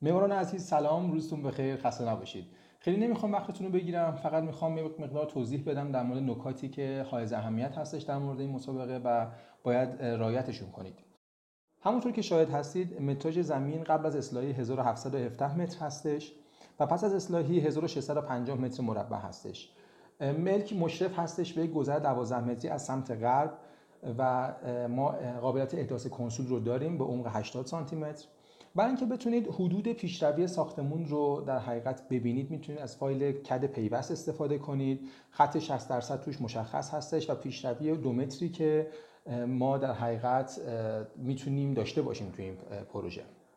معماران عزیز سلام، روزتون بخیر، خسته نباشید. خیلی نمیخوام وقتتون رو بگیرم، فقط میخوام یه مقدار توضیح بدم در مورد نکاتی که حائز اهمیت هستش در مورد این مسابقه و باید رعایتشون کنید. همونطور که شاهد هستید متراژ زمین قبل از اصلاحی 1717 متر هستش و پس از اصلاحی 1650 متر مربع هستش. ملک مشرف هستش به گذر 12 متری از سمت غرب و ما قابلیت احداث کنسول رو داریم به عمق 80 سانتی متر. برای اینکه بتونید حدود پیشروی ساختمون رو در حقیقت ببینید میتونید از فایل کد پیوست استفاده کنید. خط 60% توش مشخص هستش و پیشروی 2 متری که ما در حقیقت میتونیم داشته باشیم توی این پروژه.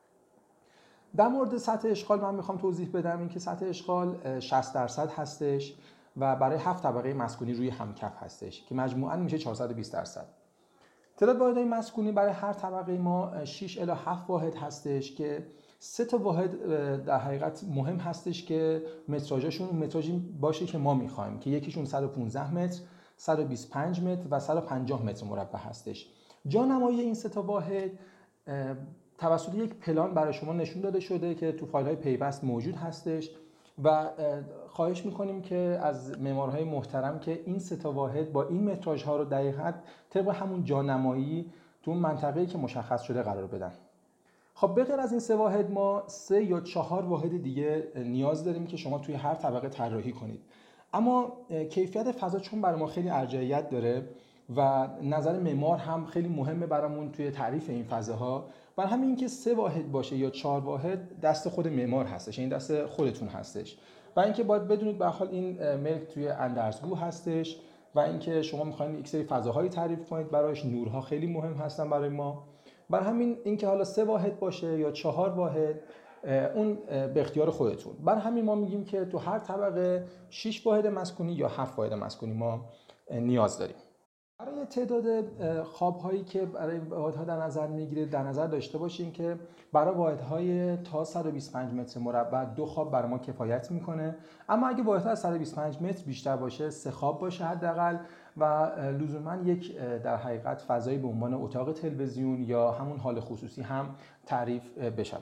در مورد سطح اشغال من میخوام توضیح بدم این که سطح اشغال 60% هستش و برای 7 طبقه مسکونی روی همکف هستش که مجموعاً میشه 420%. تعداد واحدهای مسکونی برای هر طبقه ما 6 الی 7 واحد هستش که 3 تا واحد در حقیقت مهم هستش که متراژشون متراژی باشه که ما میخوایم که یکیشون 115 متر، 125 متر و 150 متر مربع هستش. جانمایی این 3 تا واحد توسط یک پلان برای شما نشون داده شده که تو فایل‌های پیوست موجود هستش و خواهش میکنیم که از معمارهای محترم که این 3 تا واحد با این متراژها رو دقیقاً طبق همون جانمایی تو اون منطقه‌ای که مشخص شده قرار بدن. خب به غیر از این 3 واحد ما 3 یا 4 واحد دیگه نیاز داریم که شما توی هر طبقه طراحی کنید. اما کیفیت فضا چون برای ما خیلی ارجحیت داره و نظر معمار هم خیلی مهمه برامون توی تعریف این فضاها، برای همین اینکه 3 واحد باشه یا 4 واحد دست خود معمار هستش، این دست خودتون هستش. و اینکه باید بدونید به هر حال این ملک توی اندرزگو هستش و اینکه شما می‌خواید یک سری فضاهایی تعریف کنید براش، نورها خیلی مهم هستن برای ما. برای همین اینکه حالا 3 واحد باشه یا 4 واحد اون به اختیار خودتون. برای همین ما میگیم که تو هر طبقه 6 واحد مسکونی یا 7 واحد مسکونی ما نیاز داریم. برای تعداد خواب‌هایی که برای واحدها در نظر میگیره در نظر داشته باشیم که برای واحدهای تا 125 متر مربع 2 خواب برای ما کفایت میکنه. اما اگه واحدها از 125 متر بیشتر باشه 3 خواب باشه حداقل و لزوما یک در حقیقت فضایی به عنوان اتاق تلویزیون یا همون حال خصوصی هم تعریف بشود.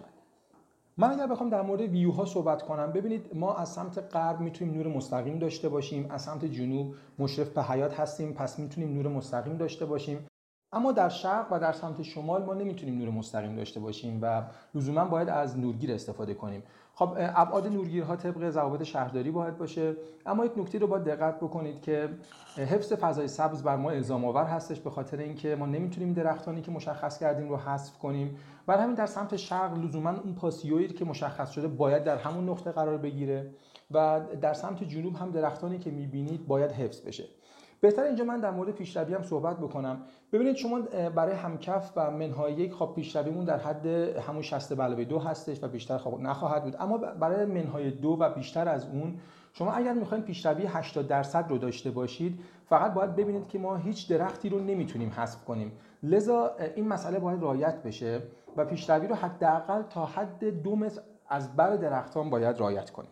من اگر بخوام در مورد ویوها صحبت کنم، ببینید ما از سمت غرب میتونیم نور مستقیم داشته باشیم، از سمت جنوب مشرف به حیاط هستیم پس میتونیم نور مستقیم داشته باشیم. اما در شرق و در سمت شمال ما نمیتونیم نور مستقیم داشته باشیم و لزوما باید از نورگیر استفاده کنیم. خب ابعاد نورگیرها طبق ضوابط شهرداری باید باشه، اما یک نکته رو باید دقت بکنید که حفظ فضای سبز بر ما الزام آور هستش به خاطر اینکه ما نمیتونیم درختانی که مشخص کردیم رو حذف کنیم. برای همین در سمت شرق لزوما اون پاسیویی که مشخص شده باید در همون نقطه قرار بگیره و در سمت جنوب هم درختانی که میبینید باید حفظ بشه. بهتر اینجا من در مورد پیشروی هم صحبت بکنم. ببینید شما برای همکف و منهای 1 خب پیشرویمون در حد همون 60/2 هستش و بیشتر خب نخواهد بود. اما برای منهای 2 و بیشتر از اون شما اگر میخواین پیشروی 80% رو داشته باشید فقط باید ببینید که ما هیچ درختی رو نمیتونیم حذف کنیم. لذا این مسئله باید رعایت بشه و پیشروی رو حداقل تا حد 2 متر از بر درختان باید رعایت کنیم.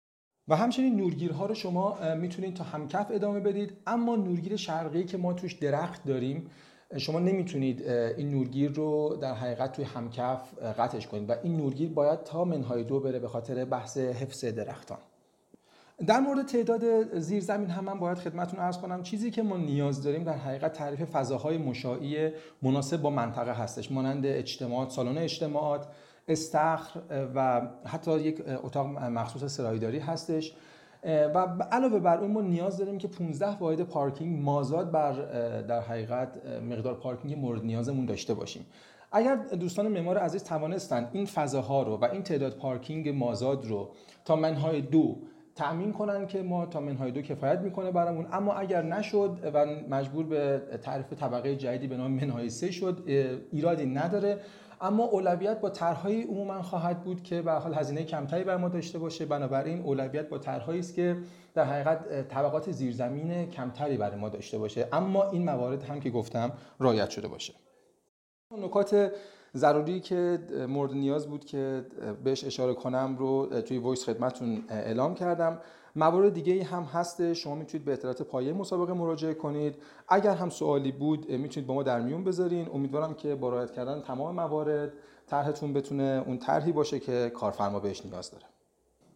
و همچنین نورگیرها رو شما میتونید تا همکف ادامه بدید، اما نورگیر شرقی که ما توش درخت داریم شما نمیتونید این نورگیر رو در حقیقت توی همکف قطعش کنید و این نورگیر باید تا منهای 2 بره به خاطر بحث حفظ درختان. در مورد تعداد زیرزمین هم من باید خدمتتون عرض کنم چیزی که ما نیاز داریم در حقیقت تعریف فضاهای مشاعی مناسب با منطقه هستش، مانند اجتماعات، سالن اجتماعات، استخر و حتی یک اتاق مخصوص سرایداری هستش. و علاوه بر اون ما نیاز داریم که 15 واحد پارکینگ مازاد بر در حقیقت مقدار پارکینگ مورد نیازمون داشته باشیم. اگر دوستان معمار عزیز توانستن این فضاها رو و این تعداد پارکینگ مازاد رو تا منهای 2 تأمین کنن که ما تا منهای 2 کفایت میکنه برامون، اما اگر نشد و مجبور به تعریف طبقه جدیدی به نام منهای 3 شد ایرادی نداره، اما اولویت با طرحهای عموما خواهد بود که به هر حال هزینه کمتری بر ما داشته باشه. بنابراین اولویت با طرحهایی است که در حقیقت طبقات زیرزمین کمتری برای ما داشته باشه، اما این موارد هم که گفتم رعایت شده باشه. نکات ضروری که مورد نیاز بود که بهش اشاره کنم رو توی وایس خدمتتون اعلام کردم. موارد دیگه هم هست، شما میتونید به اطلاعات پایه مسابقه مراجعه کنید. اگر هم سوالی بود میتونید با ما در میون بذارین. امیدوارم که با رعایت کردن تمام موارد طرحتون بتونه اون طرحی باشه که کارفرما بهش نیاز داره.